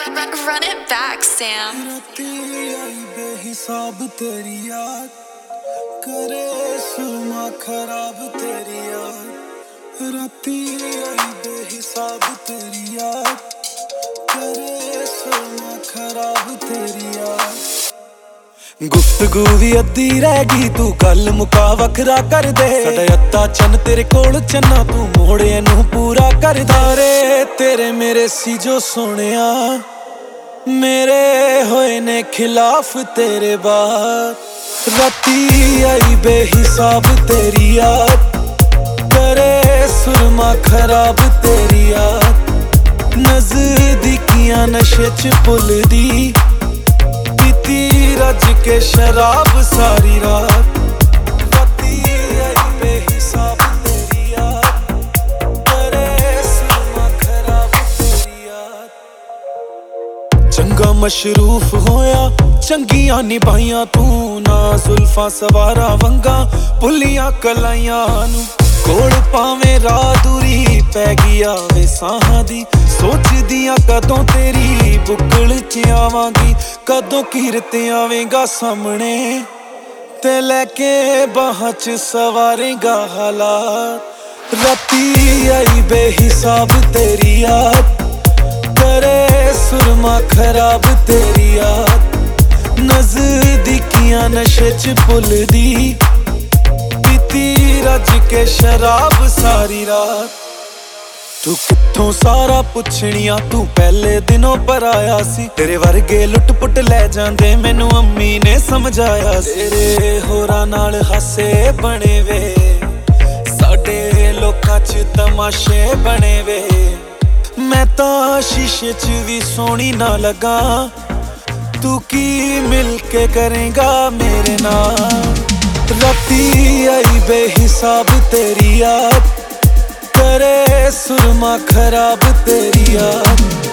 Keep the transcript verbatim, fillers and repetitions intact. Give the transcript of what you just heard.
Run it back, Sam. राती आई बेहिसाब तेरी याद करे सुमा खराब तेरी याद राती आई बेहिसाब तेरी याद करे सुमा खराब तेरी याद गुफ्तगू भी अद्धी रह गई तू गल मुका वखरा कर दे साडा अद्धा चन तेरे कोल चन्ना तू मोड़े नू पूरा कर दारे तेरे मेरे सी जो सोनिया मेरे होए ने खिलाफ तेरे बात राती आई बेहिसाब तेरी याद करे सुरमा खराब तेरी याद नजदीकियां नशे च भुलदी पीती रज के शराब सारी रात राती आई बेहिसाब तेरी याद करे सुरमा खराब तेरी याद चंगा मशरूफ होया चंगियां निभाइयां तू ना जुल्फां सवारा वंगा भुलियां कलाइयां नू कोल पावे राह दूरी पै गई आवे साहां दी सोचदियां कदों तेरी बुकल च आवांगी कदों कीरत आवेगा सामने ते लैके बाहां च सवारेगा हालात राती आई बेहिसाब तेरी याद करे सुरमा खराब तेरी याद नजदीकियां नशे च भुलदी पीती रज के शराब सारी रात तू कित्थों सारा पुछनिया तू पहले दिनों पर आया सी तेरे वर्गे लुट पुट ले जांदे मैनू अम्मी ने समझाया तेरे होरां नाल हासे बने वे साडे लोकां च तमाशे बने वे मैं तां शीशे च भी सोहनी ना लगा तू की मिल के करेगा मेरे नाल राती आई बेहिसाब तेरी याद करे सुरमा खराब तेरी याद